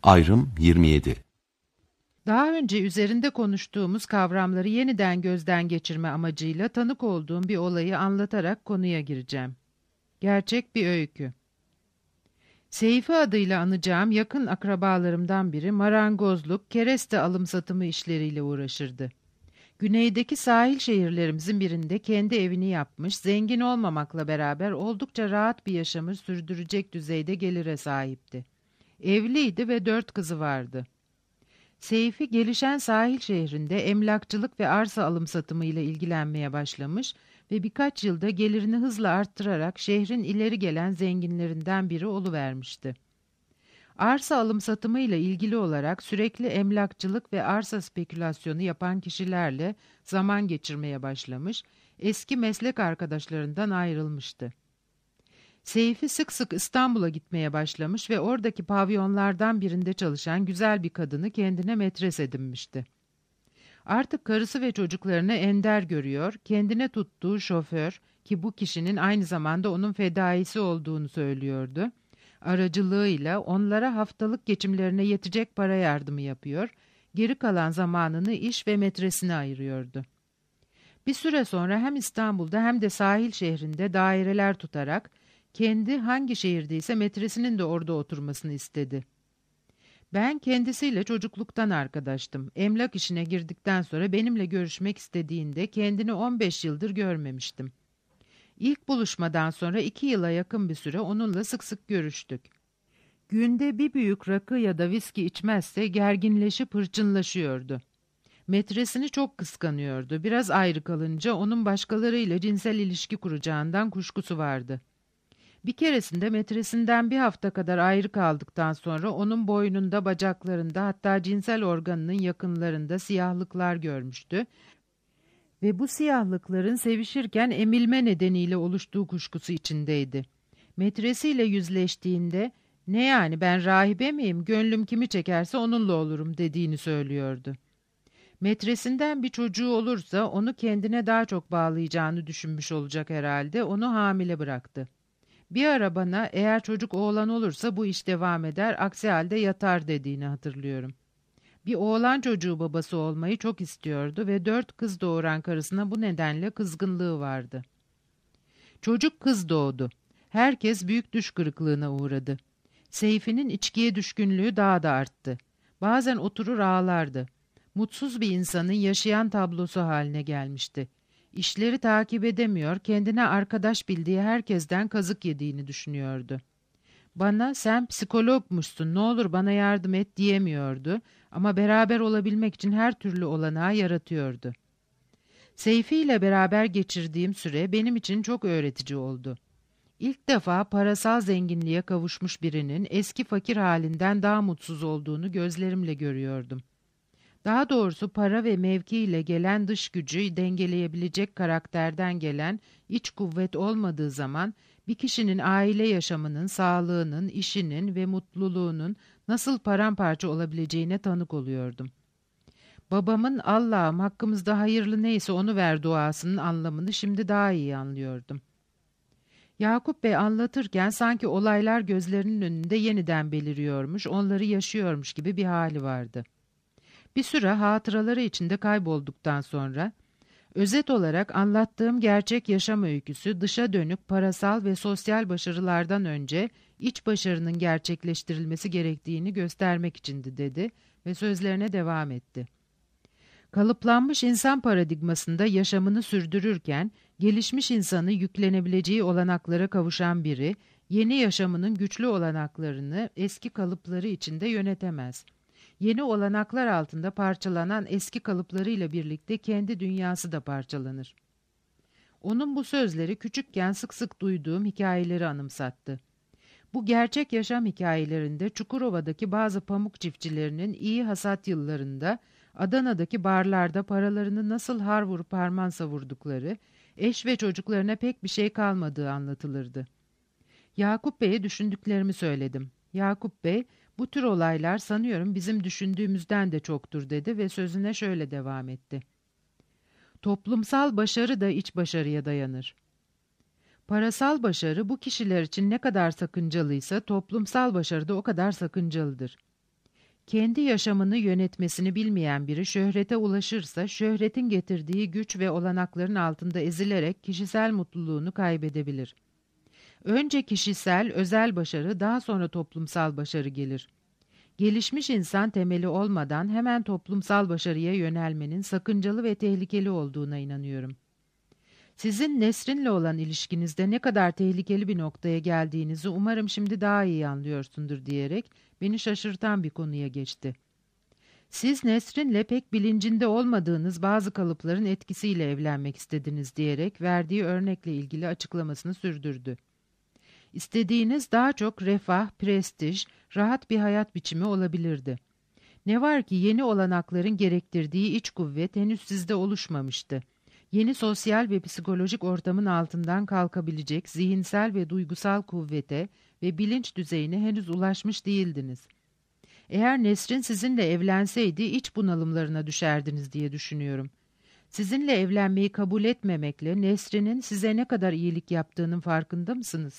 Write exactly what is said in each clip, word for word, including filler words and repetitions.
Ayrım yirmi yedi. Daha önce üzerinde konuştuğumuz kavramları yeniden gözden geçirme amacıyla tanık olduğum bir olayı anlatarak konuya gireceğim. Gerçek bir öykü. Seyfi adıyla anacağım yakın akrabalarımdan biri marangozluk, kereste alım satımı işleriyle uğraşırdı. Güneydeki sahil şehirlerimizin birinde kendi evini yapmış, zengin olmamakla beraber oldukça rahat bir yaşamı sürdürecek düzeyde gelire sahipti. Evliydi ve dört kızı vardı. Seyfi gelişen sahil şehrinde emlakçılık ve arsa alım satımı ile ilgilenmeye başlamış ve birkaç yılda gelirini hızla arttırarak şehrin ileri gelen zenginlerinden biri oluvermişti. Arsa alım satımı ile ilgili olarak sürekli emlakçılık ve arsa spekülasyonu yapan kişilerle zaman geçirmeye başlamış, eski meslek arkadaşlarından ayrılmıştı. Seyfi sık sık İstanbul'a gitmeye başlamış ve oradaki pavyonlardan birinde çalışan güzel bir kadını kendine metres edinmişti. Artık karısı ve çocuklarını ender görüyor, kendine tuttuğu şoför, ki bu kişinin aynı zamanda onun fedaisi olduğunu söylüyordu, aracılığıyla onlara haftalık geçimlerine yetecek para yardımı yapıyor, geri kalan zamanını iş ve metresine ayırıyordu. Bir süre sonra hem İstanbul'da hem de sahil şehrinde daireler tutarak, kendi hangi şehirdeyse metresinin de orada oturmasını istedi. Ben kendisiyle çocukluktan arkadaştım. Emlak işine girdikten sonra benimle görüşmek istediğinde kendini on beş yıldır görmemiştim. İlk buluşmadan sonra iki yıla yakın bir süre onunla sık sık görüştük. Günde bir büyük rakı ya da viski içmezse gerginleşip hırçınlaşıyordu. Metresini çok kıskanıyordu. Biraz ayrı kalınca onun başkalarıyla cinsel ilişki kuracağından kuşkusu vardı. Bir keresinde metresinden bir hafta kadar ayrı kaldıktan sonra onun boynunda, bacaklarında, hatta cinsel organının yakınlarında siyahlıklar görmüştü ve bu siyahlıkların sevişirken emilme nedeniyle oluştuğu kuşkusu içindeydi. Metresiyle yüzleştiğinde "Ne yani, ben rahibe miyim, gönlüm kimi çekerse onunla olurum" dediğini söylüyordu. Metresinden bir çocuğu olursa onu kendine daha çok bağlayacağını düşünmüş olacak herhalde, onu hamile bıraktı. Bir ara bana "Eğer çocuk oğlan olursa bu iş devam eder, aksi halde yatar" dediğini hatırlıyorum. Bir oğlan çocuğu babası olmayı çok istiyordu ve dört kız doğuran karısına bu nedenle kızgınlığı vardı. Çocuk kız doğdu. Herkes büyük düş kırıklığına uğradı. Seyfi'nin içkiye düşkünlüğü daha da arttı. Bazen oturur ağlardı. Mutsuz bir insanın yaşayan tablosu haline gelmişti. İşleri takip edemiyor, kendine arkadaş bildiği herkesten kazık yediğini düşünüyordu. Bana "Sen psikologmuşsun, ne olur bana yardım et" diyemiyordu ama beraber olabilmek için her türlü olanağı yaratıyordu. Seyfi ile beraber geçirdiğim süre benim için çok öğretici oldu. İlk defa parasal zenginliğe kavuşmuş birinin eski fakir halinden daha mutsuz olduğunu gözlerimle görüyordum. Daha doğrusu para ve mevki ile gelen dış gücü dengeleyebilecek karakterden gelen iç kuvvet olmadığı zaman bir kişinin aile yaşamının, sağlığının, işinin ve mutluluğunun nasıl paramparça olabileceğine tanık oluyordum. Babamın "Allah'ım hakkımızda hayırlı neyse onu ver" duasının anlamını şimdi daha iyi anlıyordum. Yakup Bey anlatırken sanki olaylar gözlerinin önünde yeniden beliriyormuş, onları yaşıyormuş gibi bir hali vardı. Bir süre hatıraları içinde kaybolduktan sonra, özet olarak anlattığım gerçek yaşam öyküsü dışa dönük parasal ve sosyal başarılardan önce iç başarının gerçekleştirilmesi gerektiğini göstermek içindi dedi ve sözlerine devam etti. Kalıplanmış insan paradigmasında yaşamını sürdürürken gelişmiş insanı yüklenebileceği olanaklara kavuşan biri, yeni yaşamının güçlü olanaklarını eski kalıpları içinde yönetemez. Yeni olanaklar altında parçalanan eski kalıplarıyla birlikte kendi dünyası da parçalanır. Onun bu sözleri küçükken sık sık duyduğum hikayeleri anımsattı. Bu gerçek yaşam hikayelerinde Çukurova'daki bazı pamuk çiftçilerinin iyi hasat yıllarında Adana'daki barlarda paralarını nasıl har vurup harman savurdukları, eş ve çocuklarına pek bir şey kalmadığı anlatılırdı. Yakup Bey'e düşündüklerimi söyledim. Yakup Bey, "Bu tür olaylar sanıyorum bizim düşündüğümüzden de çoktur" dedi ve sözüne şöyle devam etti. Toplumsal başarı da iç başarıya dayanır. Parasal başarı bu kişiler için ne kadar sakıncalıysa toplumsal başarı da o kadar sakıncalıdır. Kendi yaşamını yönetmesini bilmeyen biri şöhrete ulaşırsa, şöhretin getirdiği güç ve olanakların altında ezilerek kişisel mutluluğunu kaybedebilir. Önce kişisel, özel başarı, daha sonra toplumsal başarı gelir. Gelişmiş insan temeli olmadan hemen toplumsal başarıya yönelmenin sakıncalı ve tehlikeli olduğuna inanıyorum. Sizin Nesrin'le olan ilişkinizde ne kadar tehlikeli bir noktaya geldiğinizi umarım şimdi daha iyi anlıyorsundur diyerek beni şaşırtan bir konuya geçti. Siz Nesrin'le pek bilincinde olmadığınız bazı kalıpların etkisiyle evlenmek istediniz diyerek verdiği örnekle ilgili açıklamasını sürdürdü. İstediğiniz daha çok refah, prestij, rahat bir hayat biçimi olabilirdi. Ne var ki yeni olanakların gerektirdiği iç kuvvet henüz sizde oluşmamıştı. Yeni sosyal ve psikolojik ortamın altından kalkabilecek zihinsel ve duygusal kuvvete ve bilinç düzeyine henüz ulaşmış değildiniz. Eğer Nesrin sizinle evlenseydi iç bunalımlarına düşerdiniz diye düşünüyorum. Sizinle evlenmeyi kabul etmemekle Nesrin'in size ne kadar iyilik yaptığının farkında mısınız?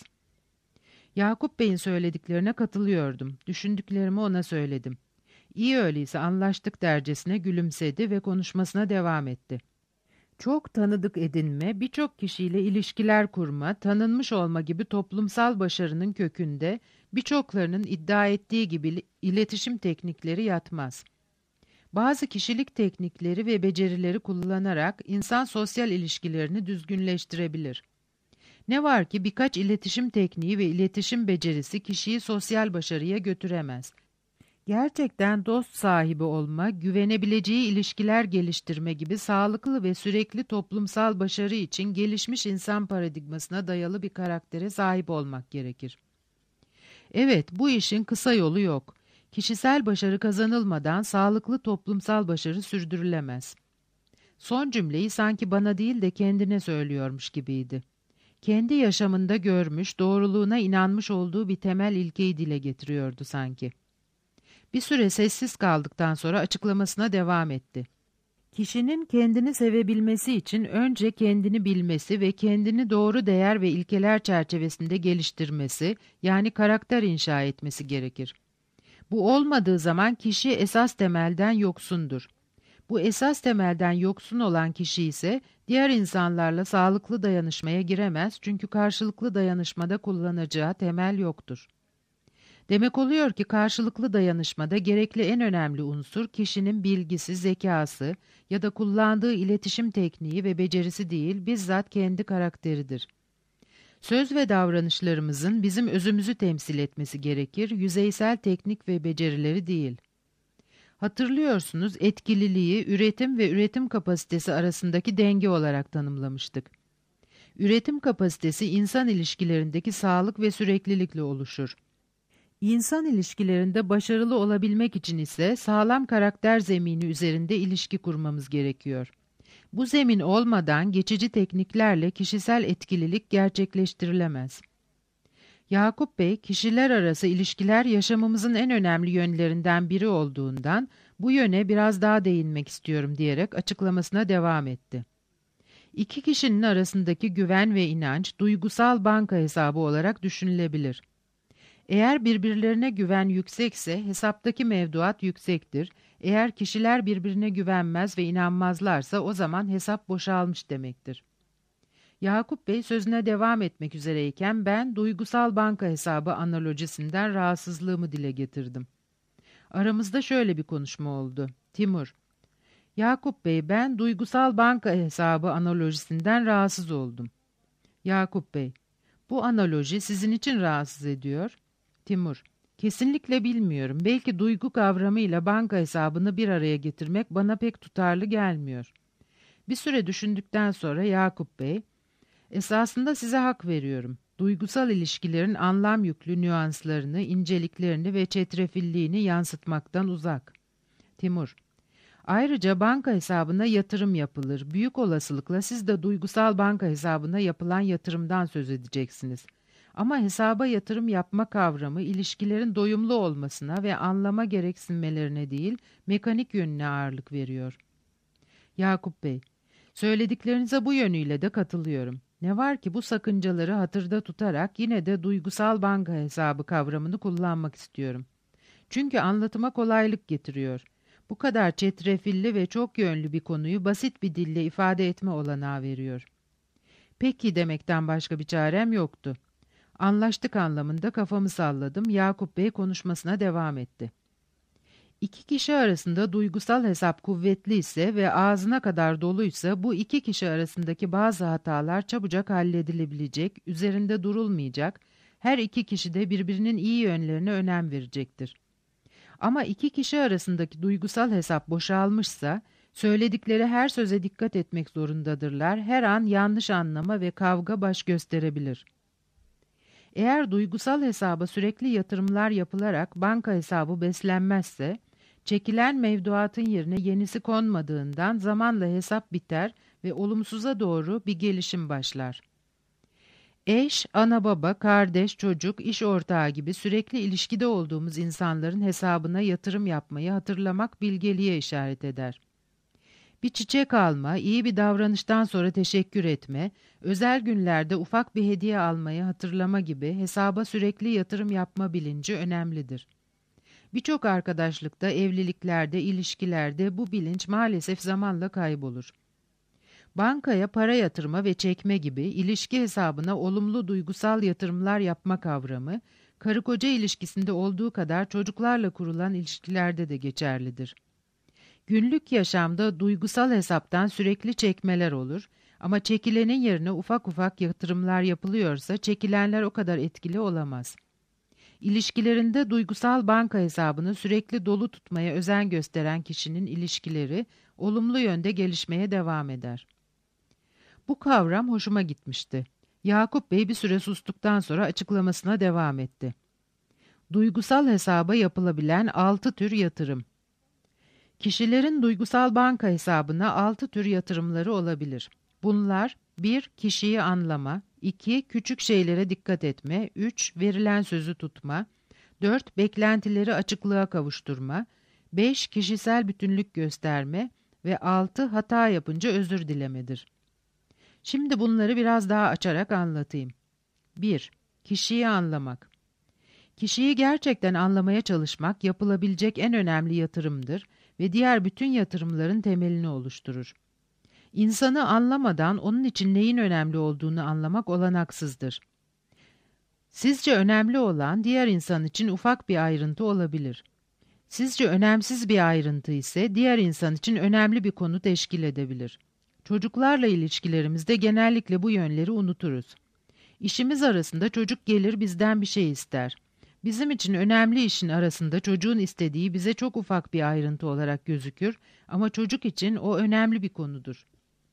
Yakup Bey'in söylediklerine katılıyordum. Düşündüklerimi ona söyledim. İyi öyleyse anlaştık dercesine gülümsedi ve konuşmasına devam etti. Çok tanıdık edinme, birçok kişiyle ilişkiler kurma, tanınmış olma gibi toplumsal başarının kökünde birçoklarının iddia ettiği gibi iletişim teknikleri yatmaz. Bazı kişilik teknikleri ve becerileri kullanarak insan sosyal ilişkilerini düzgünleştirebilir. Ne var ki birkaç iletişim tekniği ve iletişim becerisi kişiyi sosyal başarıya götüremez. Gerçekten dost sahibi olma, güvenebileceği ilişkiler geliştirme gibi sağlıklı ve sürekli toplumsal başarı için gelişmiş insan paradigmasına dayalı bir karaktere sahip olmak gerekir. Evet, bu işin kısa yolu yok. Kişisel başarı kazanılmadan sağlıklı toplumsal başarı sürdürülemez. Son cümleyi sanki bana değil de kendine söylüyormuş gibiydi. Kendi yaşamında görmüş, doğruluğuna inanmış olduğu bir temel ilkeyi dile getiriyordu sanki. Bir süre sessiz kaldıktan sonra açıklamasına devam etti. Kişinin kendini sevebilmesi için önce kendini bilmesi ve kendini doğru değer ve ilkeler çerçevesinde geliştirmesi, yani karakter inşa etmesi gerekir. Bu olmadığı zaman kişi esas temelden yoksundur. Bu esas temelden yoksun olan kişi ise diğer insanlarla sağlıklı dayanışmaya giremez çünkü karşılıklı dayanışmada kullanacağı temel yoktur. Demek oluyor ki karşılıklı dayanışmada gerekli en önemli unsur kişinin bilgisi, zekası ya da kullandığı iletişim tekniği ve becerisi değil, bizzat kendi karakteridir. Söz ve davranışlarımızın bizim özümüzü temsil etmesi gerekir, yüzeysel teknik ve becerileri değil. Hatırlıyorsunuz, etkililiği üretim ve üretim kapasitesi arasındaki denge olarak tanımlamıştık. Üretim kapasitesi insan ilişkilerindeki sağlık ve süreklilikle oluşur. İnsan ilişkilerinde başarılı olabilmek için ise sağlam karakter zemini üzerinde ilişki kurmamız gerekiyor. Bu zemin olmadan geçici tekniklerle kişisel etkililik gerçekleştirilemez. Yakup Bey, kişiler arası ilişkiler yaşamımızın en önemli yönlerinden biri olduğundan bu yöne biraz daha değinmek istiyorum diyerek açıklamasına devam etti. İki kişinin arasındaki güven ve inanç duygusal banka hesabı olarak düşünülebilir. Eğer birbirlerine güven yüksekse hesaptaki mevduat yüksektir. Eğer kişiler birbirine güvenmez ve inanmazlarsa o zaman hesap boşalmış demektir. Yakup Bey sözüne devam etmek üzereyken ben duygusal banka hesabı analojisinden rahatsızlığımı dile getirdim. Aramızda şöyle bir konuşma oldu. Timur, Yakup Bey ben duygusal banka hesabı analojisinden rahatsız oldum. Yakup Bey, bu analoji sizin için rahatsız ediyor. Timur, kesinlikle bilmiyorum. Belki duygu kavramıyla banka hesabını bir araya getirmek bana pek tutarlı gelmiyor. Bir süre düşündükten sonra Yakup Bey, esasında size hak veriyorum. Duygusal ilişkilerin anlam yüklü nüanslarını, inceliklerini ve çetrefilliğini yansıtmaktan uzak. Timur, ayrıca banka hesabına yatırım yapılır. Büyük olasılıkla siz de duygusal banka hesabına yapılan yatırımdan söz edeceksiniz. Ama hesaba yatırım yapma kavramı ilişkilerin doyumlu olmasına ve anlama gereksinmelerine değil, mekanik yönüne ağırlık veriyor. Yakup Bey, söylediklerinize bu yönüyle de katılıyorum. Ne var ki bu sakıncaları hatırda tutarak yine de duygusal banka hesabı kavramını kullanmak istiyorum. Çünkü anlatıma kolaylık getiriyor. Bu kadar çetrefilli ve çok yönlü bir konuyu basit bir dille ifade etme olanağı veriyor. Peki demekten başka bir çarem yoktu. Anlaştık anlamında kafamı salladım. Yakup Bey konuşmasına devam etti. İki kişi arasında duygusal hesap kuvvetli ise ve ağzına kadar doluysa bu iki kişi arasındaki bazı hatalar çabucak halledilebilecek, üzerinde durulmayacak, her iki kişi de birbirinin iyi yönlerine önem verecektir. Ama iki kişi arasındaki duygusal hesap boşalmışsa, söyledikleri her söze dikkat etmek zorundadırlar, her an yanlış anlama ve kavga baş gösterebilir. Eğer duygusal hesaba sürekli yatırımlar yapılarak banka hesabı beslenmezse, çekilen mevduatın yerine yenisi konmadığından zamanla hesap biter ve olumsuza doğru bir gelişim başlar. Eş, ana baba, kardeş, çocuk, iş ortağı gibi sürekli ilişkide olduğumuz insanların hesabına yatırım yapmayı hatırlamak bilgeliğe işaret eder. Bir çiçek alma, iyi bir davranıştan sonra teşekkür etme, özel günlerde ufak bir hediye almayı hatırlama gibi hesaba sürekli yatırım yapma bilinci önemlidir. Birçok arkadaşlıkta, evliliklerde, ilişkilerde bu bilinç maalesef zamanla kaybolur. Bankaya para yatırma ve çekme gibi ilişki hesabına olumlu duygusal yatırımlar yapma kavramı, karı koca ilişkisinde olduğu kadar çocuklarla kurulan ilişkilerde de geçerlidir. Günlük yaşamda duygusal hesaptan sürekli çekmeler olur ama çekilenin yerine ufak ufak yatırımlar yapılıyorsa çekilenler o kadar etkili olamaz. İlişkilerinde duygusal banka hesabını sürekli dolu tutmaya özen gösteren kişinin ilişkileri olumlu yönde gelişmeye devam eder. Bu kavram hoşuma gitmişti. Yakup Bey bir süre sustuktan sonra açıklamasına devam etti. Duygusal hesaba yapılabilen altı tür yatırım. Kişilerin duygusal banka hesabına altı tür yatırımları olabilir. Bunlar bir Kişiyi anlama, iki Küçük şeylere dikkat etme, üç Verilen sözü tutma, dört Beklentileri açıklığa kavuşturma, beş Kişisel bütünlük gösterme ve altı Hata yapınca özür dilemedir. Şimdi bunları biraz daha açarak anlatayım. bir Kişiyi anlamak. Kişiyi gerçekten anlamaya çalışmak yapılabilecek en önemli yatırımdır ve diğer bütün yatırımların temelini oluşturur. İnsanı anlamadan onun için neyin önemli olduğunu anlamak olanaksızdır. Sizce önemli olan diğer insan için ufak bir ayrıntı olabilir. Sizce önemsiz bir ayrıntı ise diğer insan için önemli bir konu teşkil edebilir. Çocuklarla ilişkilerimizde genellikle bu yönleri unuturuz. İşimiz arasında çocuk gelir bizden bir şey ister. Bizim için önemli işin arasında çocuğun istediği bize çok ufak bir ayrıntı olarak gözükür ama çocuk için o önemli bir konudur.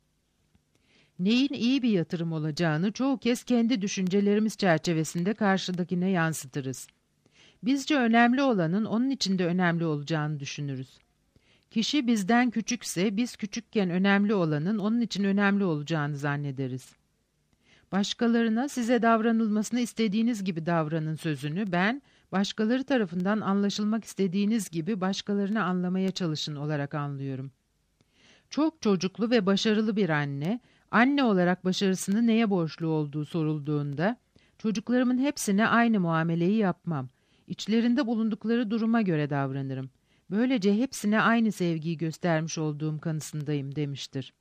Neyin iyi bir yatırım olacağını çoğu kez kendi düşüncelerimiz çerçevesinde karşıdakine yansıtırız. Bizce önemli olanın onun için de önemli olacağını düşünürüz. Kişi bizden küçükse biz küçükken önemli olanın onun için önemli olacağını zannederiz. Başkalarına size davranılmasını istediğiniz gibi davranın sözünü ben, başkaları tarafından anlaşılmak istediğiniz gibi başkalarını anlamaya çalışın olarak anlıyorum. Çok çocuklu ve başarılı bir anne, anne olarak başarısını neye borçlu olduğu sorulduğunda, çocuklarımın hepsine aynı muameleyi yapmam, içlerinde bulundukları duruma göre davranırım. Böylece hepsine aynı sevgiyi göstermiş olduğum kanısındayım demiştir.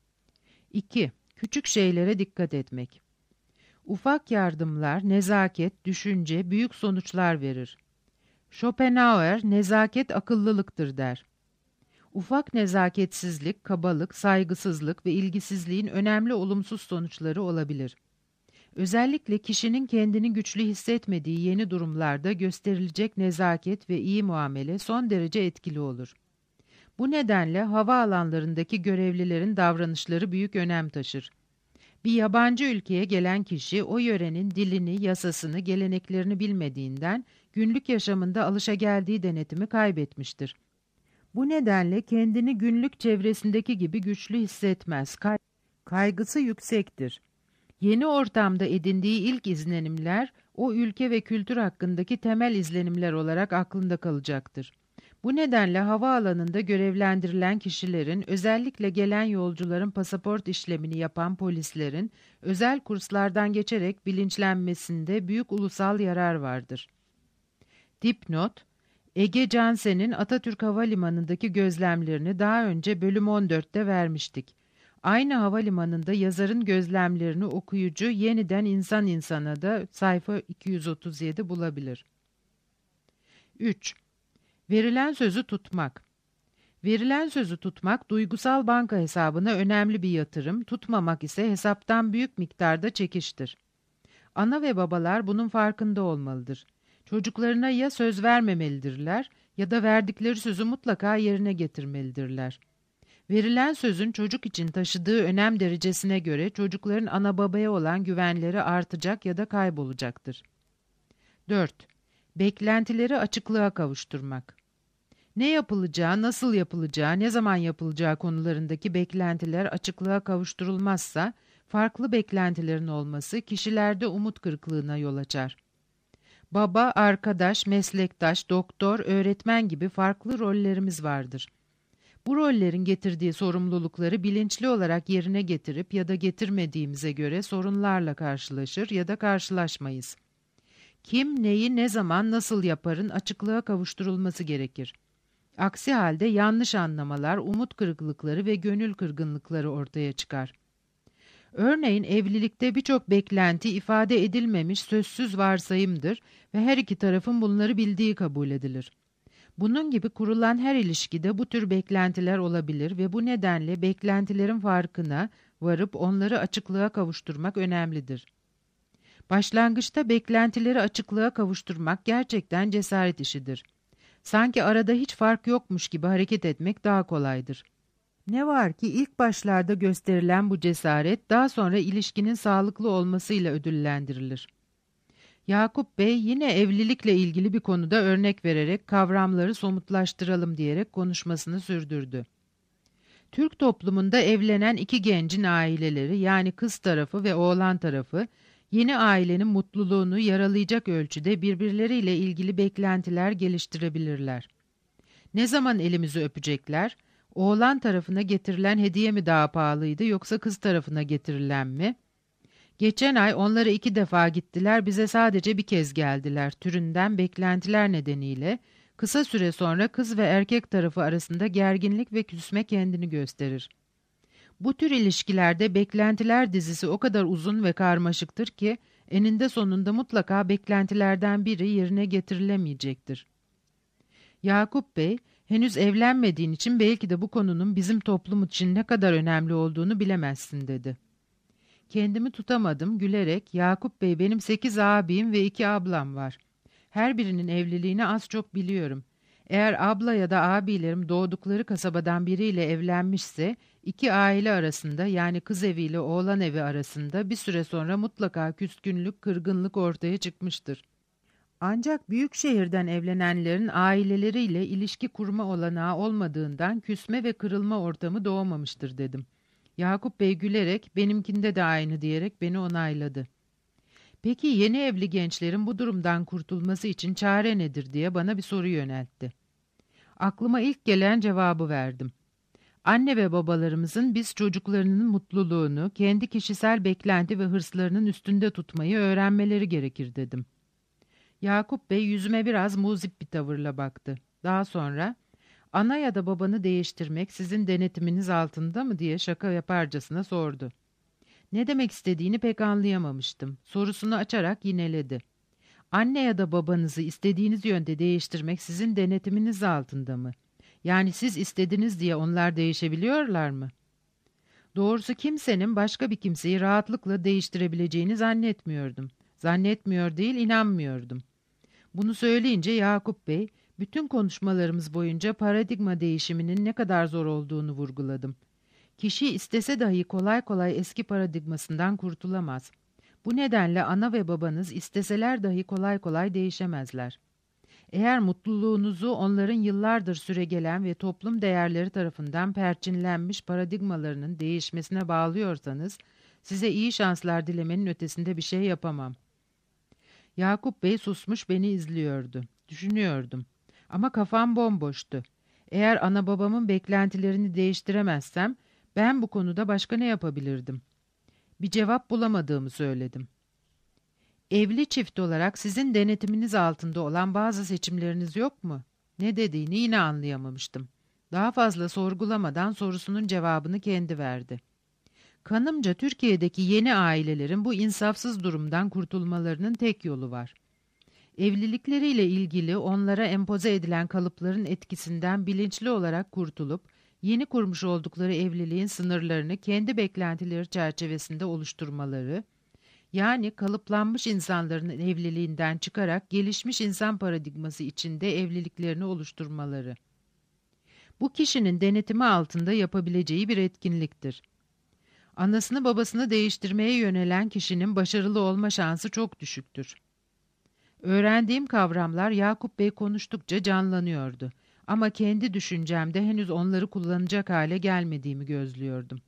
iki Küçük şeylere dikkat etmek. Ufak yardımlar, nezaket, düşünce büyük sonuçlar verir. Schopenhauer, nezaket akıllılıktır der. Ufak nezaketsizlik, kabalık, saygısızlık ve ilgisizliğin önemli olumsuz sonuçları olabilir. Özellikle kişinin kendini güçlü hissetmediği yeni durumlarda gösterilecek nezaket ve iyi muamele son derece etkili olur. Bu nedenle hava alanlarındaki görevlilerin davranışları büyük önem taşır. Bir yabancı ülkeye gelen kişi o yörenin dilini, yasasını, geleneklerini bilmediğinden günlük yaşamında alışageldiği denetimi kaybetmiştir. Bu nedenle kendini günlük çevresindeki gibi güçlü hissetmez, kay- kaygısı yüksektir. Yeni ortamda edindiği ilk izlenimler o ülke ve kültür hakkındaki temel izlenimler olarak aklında kalacaktır. Bu nedenle havaalanında görevlendirilen kişilerin, özellikle gelen yolcuların pasaport işlemini yapan polislerin, özel kurslardan geçerek bilinçlenmesinde büyük ulusal yarar vardır. Dipnot: Ege Cansen'in Atatürk Havalimanı'ndaki gözlemlerini daha önce bölüm on dörtte vermiştik. Aynı havalimanında yazarın gözlemlerini okuyucu yeniden insan insana da sayfa iki yüz otuz yedi bulabilir. üç. Verilen sözü tutmak. Verilen sözü tutmak, duygusal banka hesabına önemli bir yatırım, tutmamak ise hesaptan büyük miktarda çekiştir. Ana ve babalar bunun farkında olmalıdır. Çocuklarına ya söz vermemelidirler ya da verdikleri sözü mutlaka yerine getirmelidirler. Verilen sözün çocuk için taşıdığı önem derecesine göre çocukların ana babaya olan güvenleri artacak ya da kaybolacaktır. dört. Beklentileri açıklığa kavuşturmak. Ne yapılacağı, nasıl yapılacağı, ne zaman yapılacağı konularındaki beklentiler açıklığa kavuşturulmazsa, farklı beklentilerin olması kişilerde umut kırıklığına yol açar. Baba, arkadaş, meslektaş, doktor, öğretmen gibi farklı rollerimiz vardır. Bu rollerin getirdiği sorumlulukları bilinçli olarak yerine getirip ya da getirmediğimize göre sorunlarla karşılaşır ya da karşılaşmayız. Kim, neyi, ne zaman, nasıl yaparın açıklığa kavuşturulması gerekir. Aksi halde yanlış anlamalar, umut kırıklıkları ve gönül kırgınlıkları ortaya çıkar. Örneğin evlilikte birçok beklenti ifade edilmemiş sözsüz varsayımdır ve her iki tarafın bunları bildiği kabul edilir. Bunun gibi kurulan her ilişkide bu tür beklentiler olabilir ve bu nedenle beklentilerin farkına varıp onları açıklığa kavuşturmak önemlidir. Başlangıçta beklentileri açıklığa kavuşturmak gerçekten cesaret işidir. Sanki arada hiç fark yokmuş gibi hareket etmek daha kolaydır. Ne var ki ilk başlarda gösterilen bu cesaret daha sonra ilişkinin sağlıklı olmasıyla ödüllendirilir. Yakup Bey yine evlilikle ilgili bir konuda örnek vererek kavramları somutlaştıralım diyerek konuşmasını sürdürdü. Türk toplumunda evlenen iki gencin aileleri yani kız tarafı ve oğlan tarafı yeni ailenin mutluluğunu yaralayacak ölçüde birbirleriyle ilgili beklentiler geliştirebilirler. Ne zaman elimizi öpecekler? Oğlan tarafına getirilen hediye mi daha pahalıydı yoksa kız tarafına getirilen mi? Geçen ay onlara iki defa gittiler, bize sadece bir kez geldiler türünden beklentiler nedeniyle kısa süre sonra kız ve erkek tarafı arasında gerginlik ve küsme kendini gösterir. Bu tür ilişkilerde beklentiler dizisi o kadar uzun ve karmaşıktır ki eninde sonunda mutlaka beklentilerden biri yerine getirilemeyecektir. Yakup Bey, henüz evlenmediğin için belki de bu konunun bizim toplum için ne kadar önemli olduğunu bilemezsin dedi. Kendimi tutamadım, gülerek, Yakup Bey benim sekiz abim ve iki ablam var. Her birinin evliliğini az çok biliyorum. Eğer abla ya da abilerim doğdukları kasabadan biriyle evlenmişse, iki aile arasında yani kız eviyle oğlan evi arasında bir süre sonra mutlaka küskünlük, kırgınlık ortaya çıkmıştır. Ancak büyük şehirden evlenenlerin aileleriyle ilişki kurma olanağı olmadığından küsme ve kırılma ortamı doğmamıştır dedim. Yakup Bey gülerek benimkinde de aynı diyerek beni onayladı. Peki yeni evli gençlerin bu durumdan kurtulması için çare nedir diye bana bir soru yöneltti. Aklıma ilk gelen cevabı verdim. Anne ve babalarımızın biz çocuklarının mutluluğunu kendi kişisel beklenti ve hırslarının üstünde tutmayı öğrenmeleri gerekir dedim. Yakup Bey yüzüme biraz muzip bir tavırla baktı. Daha sonra, ana ya da babanı değiştirmek sizin denetiminiz altında mı diye şaka yaparcasına sordu. Ne demek istediğini pek anlayamamıştım. Sorusunu açarak yineledi. Anne ya da babanızı istediğiniz yönde değiştirmek sizin denetiminiz altında mı? Yani siz istediniz diye onlar değişebiliyorlar mı? Doğrusu kimsenin başka bir kimseyi rahatlıkla değiştirebileceğini zannetmiyordum. Zannetmiyor değil, inanmıyordum. Bunu söyleyince Yakup Bey, bütün konuşmalarımız boyunca paradigma değişiminin ne kadar zor olduğunu vurguladım. Kişi istese dahi kolay kolay eski paradigmasından kurtulamaz. Bu nedenle ana ve babanız isteseler dahi kolay kolay değişemezler. Eğer mutluluğunuzu onların yıllardır süregelen ve toplum değerleri tarafından perçinlenmiş paradigmalarının değişmesine bağlıyorsanız, size iyi şanslar dilemenin ötesinde bir şey yapamam. Yakup Bey susmuş beni izliyordu. Düşünüyordum. Ama kafam bomboştu. Eğer ana babamın beklentilerini değiştiremezsem, ben bu konuda başka ne yapabilirdim? Bir cevap bulamadığımı söyledim. Evli çift olarak sizin denetiminiz altında olan bazı seçimleriniz yok mu? Ne dediğini yine anlayamamıştım. Daha fazla sorgulamadan sorusunun cevabını kendi verdi. Kanımca Türkiye'deki yeni ailelerin bu insafsız durumdan kurtulmalarının tek yolu var. Evlilikleriyle ilgili onlara empoze edilen kalıpların etkisinden bilinçli olarak kurtulup, yeni kurmuş oldukları evliliğin sınırlarını kendi beklentileri çerçevesinde oluşturmaları, yani kalıplanmış insanların evliliğinden çıkarak gelişmiş insan paradigması içinde evliliklerini oluşturmaları. Bu kişinin denetimi altında yapabileceği bir etkinliktir. Anasını babasını değiştirmeye yönelen kişinin başarılı olma şansı çok düşüktür. Öğrendiğim kavramlar Yakup Bey konuştukça canlanıyordu. Ama kendi düşüncemde henüz onları kullanacak hale gelmediğimi gözlüyordum.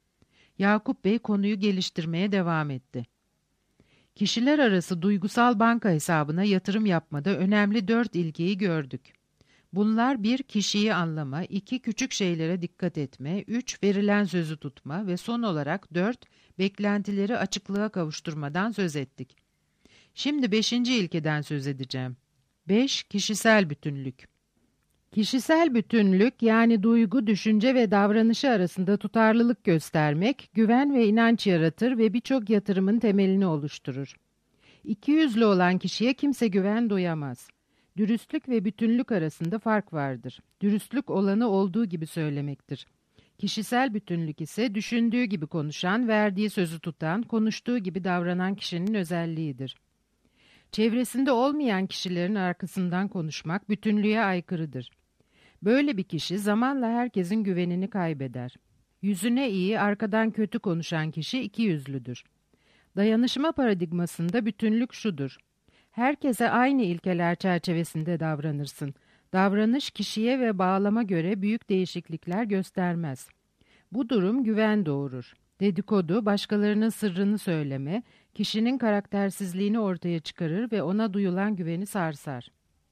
Yakup Bey konuyu geliştirmeye devam etti. Kişiler arası duygusal banka hesabına yatırım yapmada önemli dört ilkeyi gördük. Bunlar bir kişiyi anlama, iki küçük şeylere dikkat etme, üç verilen sözü tutma ve son olarak dört beklentileri açıklığa kavuşturmadan söz ettik. Şimdi beşinci ilkeden söz edeceğim. Beş kişisel bütünlük. Kişisel bütünlük yani duygu, düşünce ve davranışı arasında tutarlılık göstermek, güven ve inanç yaratır ve birçok yatırımın temelini oluşturur. İkiyüzlü olan kişiye kimse güven duyamaz. Dürüstlük ve bütünlük arasında fark vardır. Dürüstlük olanı olduğu gibi söylemektir. Kişisel bütünlük ise düşündüğü gibi konuşan, verdiği sözü tutan, konuştuğu gibi davranan kişinin özelliğidir. Çevresinde olmayan kişilerin arkasından konuşmak bütünlüğe aykırıdır. Böyle bir kişi zamanla herkesin güvenini kaybeder. Yüzüne iyi, arkadan kötü konuşan kişi ikiyüzlüdür. Dayanışma paradigmasında bütünlük şudur: herkese aynı ilkeler çerçevesinde davranırsın. Davranış kişiye ve bağlama göre büyük değişiklikler göstermez. Bu durum güven doğurur. Dedikodu, başkalarının sırrını söyleme, kişinin karaktersizliğini ortaya çıkarır ve ona duyulan güveni sarsar.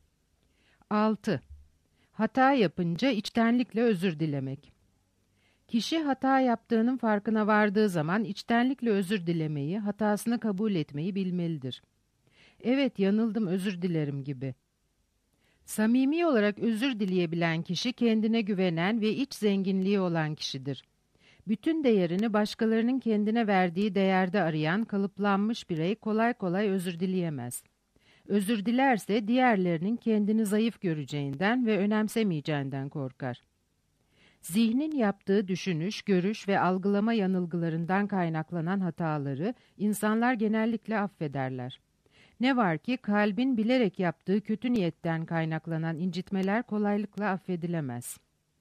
altı. Hata yapınca içtenlikle özür dilemek. Kişi hata yaptığının farkına vardığı zaman içtenlikle özür dilemeyi, hatasını kabul etmeyi bilmelidir. Evet, yanıldım, özür dilerim gibi. Samimi olarak özür dileyebilen kişi kendine güvenen ve iç zenginliği olan kişidir. Bütün değerini başkalarının kendine verdiği değerde arayan kalıplanmış birey kolay kolay özür dileyemez. Özür dilerse diğerlerinin kendini zayıf göreceğinden ve önemsemeyeceğinden korkar. Zihnin yaptığı düşünüş, görüş ve algılama yanılgılarından kaynaklanan hataları insanlar genellikle affederler. Ne var ki kalbin bilerek yaptığı kötü niyetten kaynaklanan incitmeler kolaylıkla affedilemez.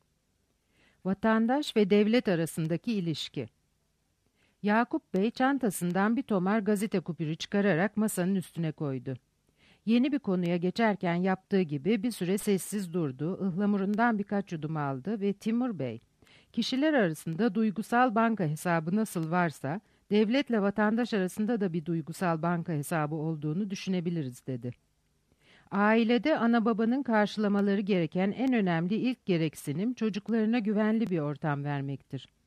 Vatandaş ve devlet arasındaki ilişki. Yakup Bey çantasından bir tomar gazete kupürü çıkararak masanın üstüne koydu. Yeni bir konuya geçerken yaptığı gibi bir süre sessiz durdu, ıhlamurundan birkaç yudum aldı ve Timur Bey, kişiler arasında duygusal banka hesabı nasıl varsa, devletle vatandaş arasında da bir duygusal banka hesabı olduğunu düşünebiliriz dedi. Ailede ana babanın karşılamaları gereken en önemli ilk gereksinim çocuklarına güvenli bir ortam vermektir.